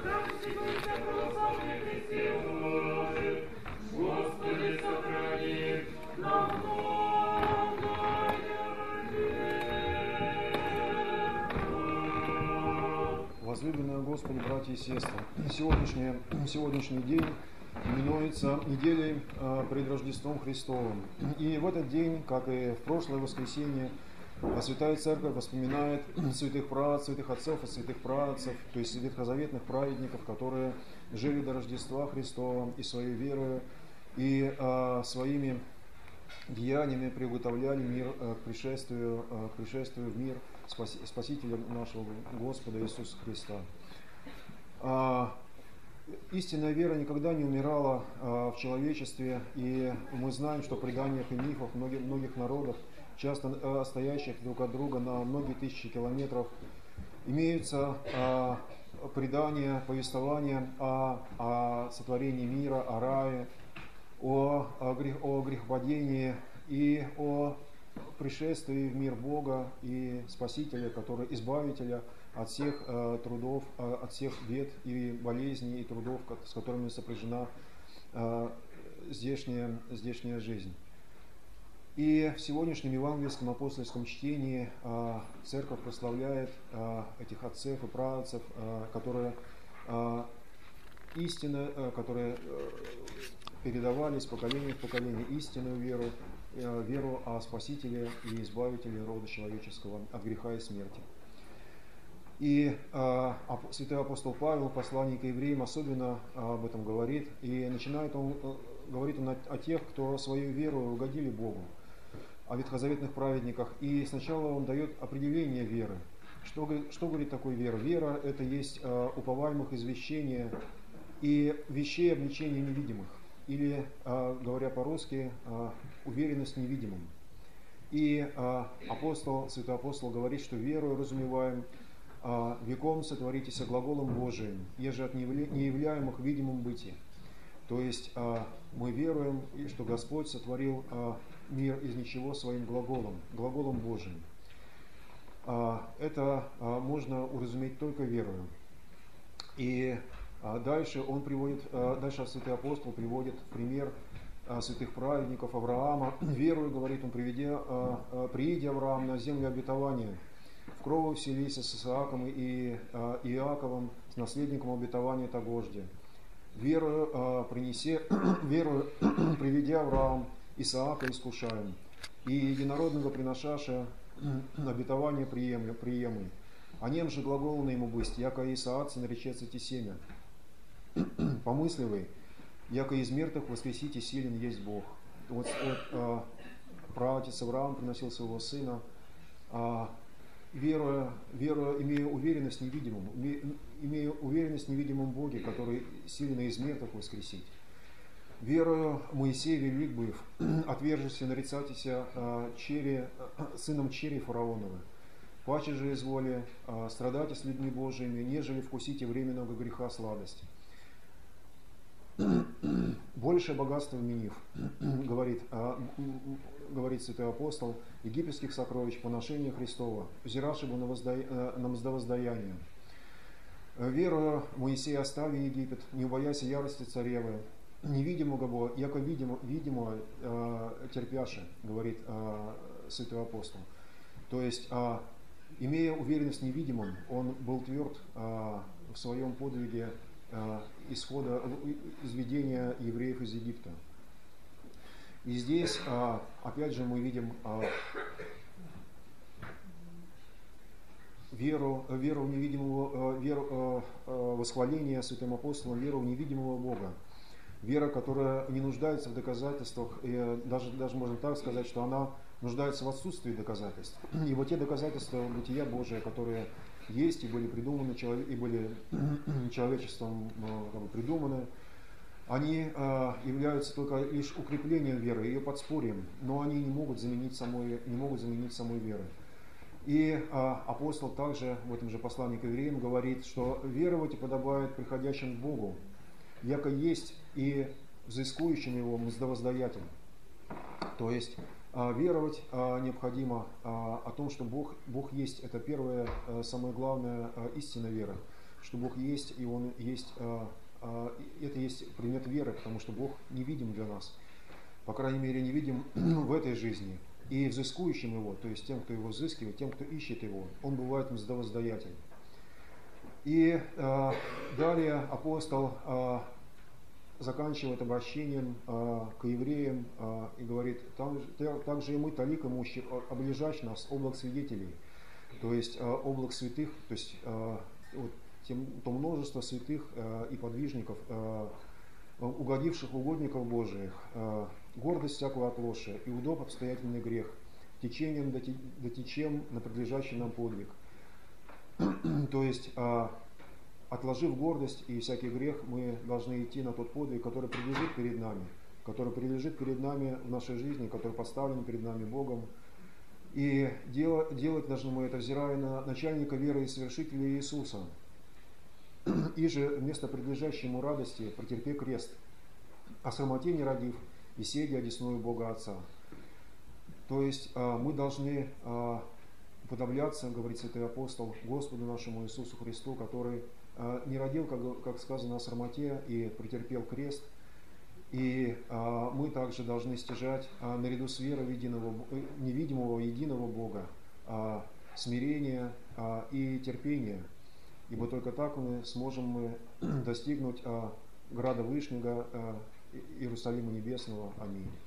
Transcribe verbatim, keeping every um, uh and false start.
Господи, сохрани на Возлюбленные Господи, братья и сестры, сегодняшний, сегодняшний день именуется неделей пред Рождеством Христовым. И в этот день, как и в прошлое воскресенье, Святая Церковь воспоминает святых праотцев, святых отцов и святых праотцев, то есть ветхозаветных праведников, которые жили до Рождества Христова и своей верою, и а, своими деяниями приготовляли мир к пришествию, к пришествию в мир Спасителя нашего Господа Иисуса Христа. А, истинная вера никогда не умирала а, в человечестве, и мы знаем, что в преданиях и мифах многих, многих народов, часто а, стоящих друг от друга на многие тысячи километров, имеются а, предания, повествования о, о сотворении мира, о рае, о, о, грех, о грехопадении и о пришествии в мир Бога и Спасителя, который избавителя от всех э, трудов, э, от всех бед и болезней и трудов, с которыми сопряжена э, здешняя, здешняя жизнь. И в сегодняшнем евангельском апостольском чтении э, Церковь прославляет э, этих отцев и праотцев, э, которые э, истинно, э, которые э, передавали из поколения в поколение истинную веру, веру о Спасителе и Избавителе рода человеческого от греха и смерти. И э, святой апостол Павел, посланник к евреям, особенно об этом говорит, и начинает он, говорит он о, о тех, кто свою веру угодили Богу, о ветхозаветных праведниках, и сначала он дает определение веры. Что, что говорит такое вера? Вера – это есть э, уповаемых извещения и вещей обличения невидимых. Или, говоря по-русски, уверенность в невидимом. И апостол, святой апостол говорит, что верою разумеваем, веком сотворитесь глаголом Божиим, еже от неявляемых видимым бытии. То есть мы веруем, что Господь сотворил мир из ничего своим глаголом, глаголом Божиим. Это можно уразуметь только верою. И дальше он приводит, дальше святый апостол приводит пример святых праведников Авраама. Верую, говорит он, приведя, приидя Авраам на землю обетования, в крову вселися с Исааком и Иаковом, с наследником обетования тогожде. Верую, принесе, верую, приведя Авраам Исаака искушаем, и единородного приношаша обетование приемлю. А нем же глаголно ему быть, яко Исааца наречется те семя. Помысливый, яко из мертвых воскресите силен есть Бог. Вот, вот э, праотец Авраам приносил своего сына, э, веруя, веруя, имея уверенность в невидимом, имея уверенность в невидимом Боге, который силен из мертвых воскресить. Верую Моисей велик быв, отвержися нарицатися э, чере, э, сыном чере фараоновы. Паче же изволи э, страдайте с людьми Божиими, нежели вкусите временного греха сладость. Больше богатства вменив, говорит, а, говорит святой апостол, египетских сокровищ, поношения Христова, взиравши бы на, воздай, на воздаяния. Верую Моисея остави Египет, не убоясь ярости царевы, невидимого бо, яко видимо, видимо э, терпяше, говорит э, святой апостол. То есть, э, имея уверенность в невидимом, он был тверд э, в своем подвиге исхода, изведения евреев из Египта. И здесь, опять же, мы видим веру, веру в невидимого, веру, восхваление святым апостолом, веру в невидимого Бога. Вера, которая не нуждается в доказательствах, и даже, даже можно так сказать, что она нуждается в отсутствии доказательств. И вот те доказательства бытия Божия, которые есть и были придуманы, и были человечеством как бы, придуманы, они э, являются только лишь укреплением веры, ее подспорьем, но они не могут заменить самой, не могут заменить самой веры. И э, апостол также в этом же послании к евреям говорит, что веровать и подобает приходящим к Богу, яко есть и взыскующим его мздовоздаятель. То есть э, веровать э, необходимо э, о том, что Бог, Бог есть, это первая, э, самая главная э, истина веры. что Бог есть, и Он есть, это есть предмет веры, потому что Бог невидим для нас. По крайней мере, невидим в этой жизни. И взыскующим Его, то есть тем, кто Его взыскивает, тем, кто ищет Его, Он бывает мздовоздаятель. И э, далее апостол э, заканчивает обращением э, к евреям э, и говорит: «Также и мы, талик имущих, облежащ нас облак свидетелей», то есть э, облак святых, то есть э, вот, тем, то множество святых э, и подвижников, э, угодивших угодников Божиих, э, гордость всякого отлошия и удоб обстоятельный грех, течением дотечем на предлежащий нам подвиг. То есть, э, отложив гордость и всякий грех, мы должны идти на тот подвиг, который прилежит перед нами, который прилежит перед нами в нашей жизни, который поставлен перед нами Богом. И делать, делать должны мы это, взирая на начальника веры и совершителя Иисуса. И же вместо предлежащей ему радости претерпи крест, о срамоте не родив, и седя одесную Бога Отца. То есть э, мы должны э, уподобляться, говорит святой апостол, Господу нашему Иисусу Христу, который э, не родил, как, как сказано, о срамоте и претерпел крест. И э, мы также должны стяжать э, наряду с верой единого, невидимого единого Бога э, смирение э, и терпение. Ибо только так мы сможем мы достигнуть э, града Вышнего, э, Иерусалима Небесного. Аминь.